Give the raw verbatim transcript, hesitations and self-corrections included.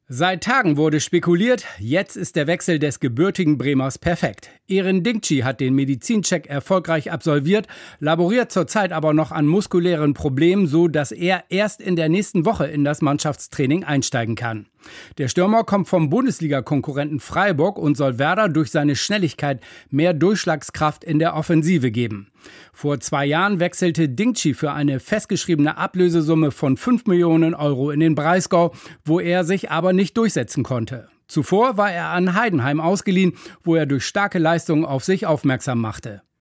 Seit Tagen wurde spekuliert, jetzt ist der Wechsel des gebürtigen Bremers perfekt. Eren Dingchi hat den Medizincheck erfolgreich absolviert, laboriert zurzeit aber noch an muskulären Problemen, so dass er erst in der nächsten Woche in das Mannschaftstraining einsteigen kann. Der Stürmer kommt vom Bundesliga-Konkurrenten Freiburg und soll Werder durch seine Schnelligkeit mehr Durchschlagskraft in der Offensive geben. Vor zwei Jahren wechselte Dingchi für eine festgeschriebene Ablösesumme von fünf Millionen Euro in den Breisgau, wo er sich aber nicht durchsetzen konnte. Zuvor war er an Heidenheim ausgeliehen, wo er durch starke Leistungen auf sich aufmerksam machte.